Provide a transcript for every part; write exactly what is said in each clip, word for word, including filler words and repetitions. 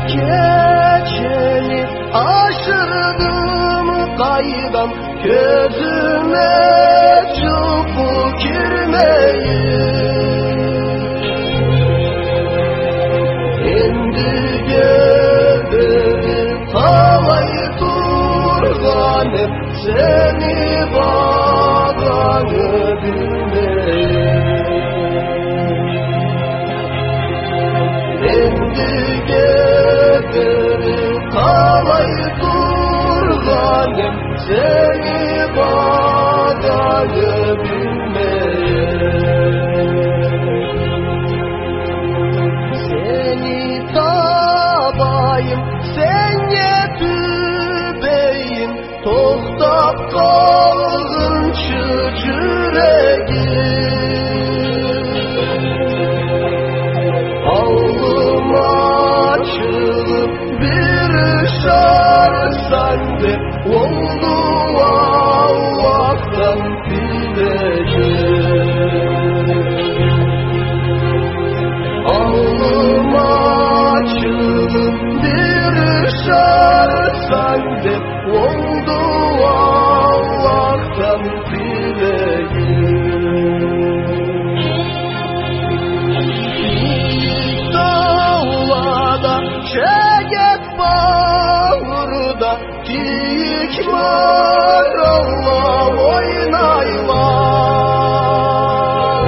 keçeni aşırdım kaygan, gözüme çubu girmeyin. Endi göbeli talay turganım, seni bağlanı bilmeyin. Endi göbeli talay turganım, seni bağlanı bilmeyin. Seni tabayım, sen yetübeyim, toktap kalgınçı yüreğim. Ağlıma çıkıp bir şarsan de, oldu Allah'tan bileceğim. Ağlıma çıkıp bir şarsan de, oldu Allah'tan bileceğim. Dağlarda, şeget bağırda, giyik var Allah oynaylar.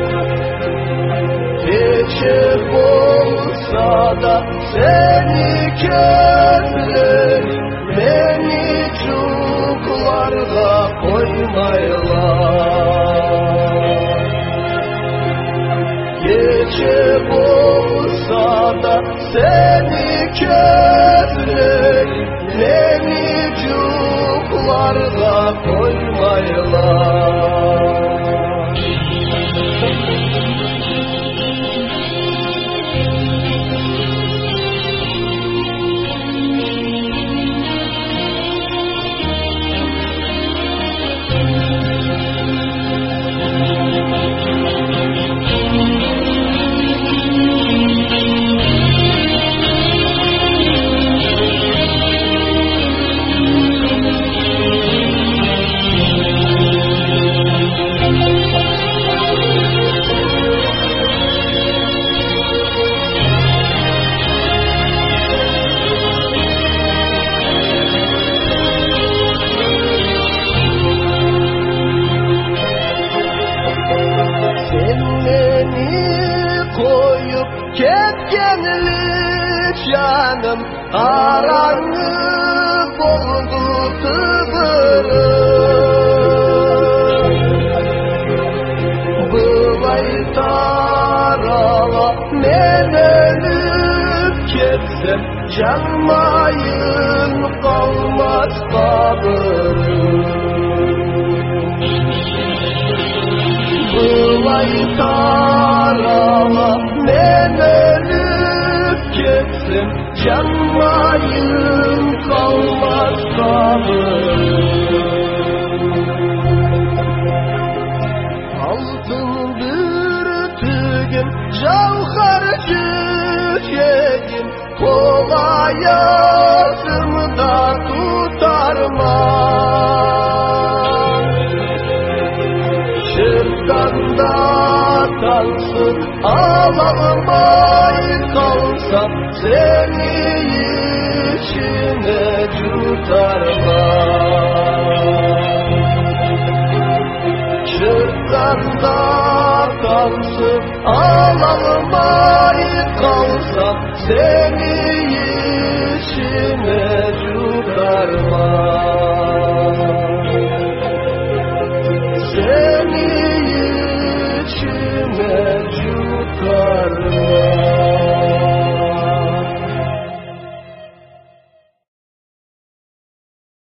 Geçip olsa da seni közlerim, beni çuklarda koymaylar. Geçip olsa da seni közlerim, beni çuklarda koymaylar. Canım aranıp oldu tıbırım. Bılay tarağa men ölüp ketsem, canmayın kalmaz kabırım. Bılay tarağa men ölüp ketsem, canmayın kalmaz kabırım. Altın bürtügüm, cavhar cücegim, kolay ağzımda tutarmam. Şırtanda kalsın, ağlamay kalsam, seni içine tutarmam. Şırtanda kalsın, ağlamay kalsam, seni içine tutarmam.